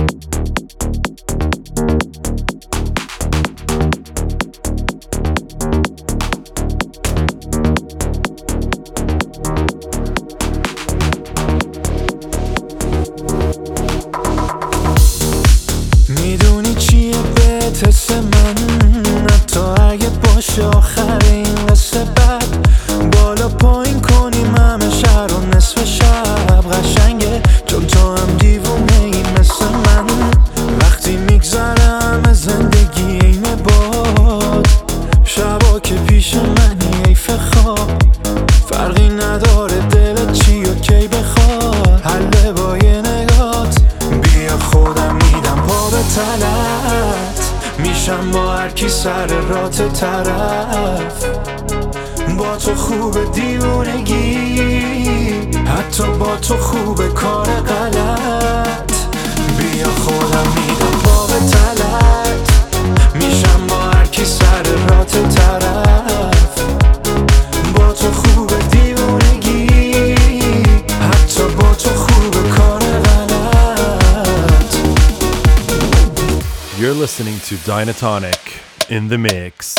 میدونی چیه بهت حس من، حتی اگه باشه آخر این قصه بد. بالا پایین کنیم همه شهر و نصف شب قشنگه، چون تو هم دیوونه ای مثل من. وقتی میگذره همه زندگی اینه باد، شبا که پیش منی حیف خواب. فرقی نداره دلت چی و کی بخواد، حله با یه نگات. بیا خودم میدم پا به تلت، میشم با هر کی سر رات طرف. با تو خوب دیوونگی، حتی با تو خوب کار غلط. بیا خودم میدم پا به تلت، میشم با هر کی سر رات طرف. با تو خوب دیوونگی، حتی با تو خوب کار غلط. You're listening to Dynatonic in the mix.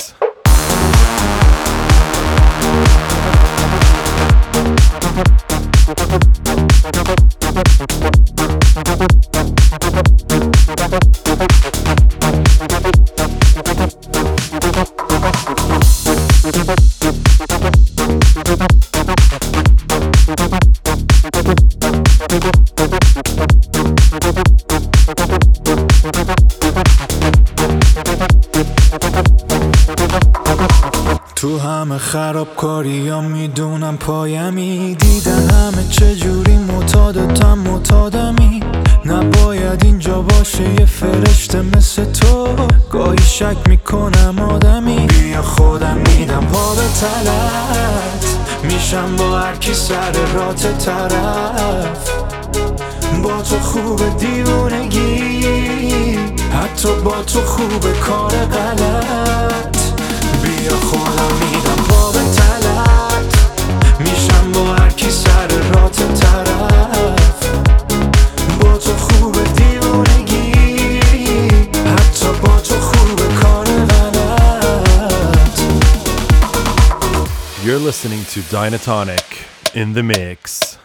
تو همه خرابکاریام میدونم پایمی، دیدن همه چجوری معتادتم معتادمی. نباید اینجا باشه یه فرشته مثل تو، گاهی شک میکنم آدمی. بیا خودم میدم پا به تلت، میشم با هر کی سر رات طرف. با تو خوب دیوونگی، حتی با تو خوب کار غلط. بیا خودم میدم پا به تلت، میشم با هر کی سر رات طرف. با تو خوب دیوونگی، حتی با تو خوب کار غلط. You're listening to Dynatonic in the mix.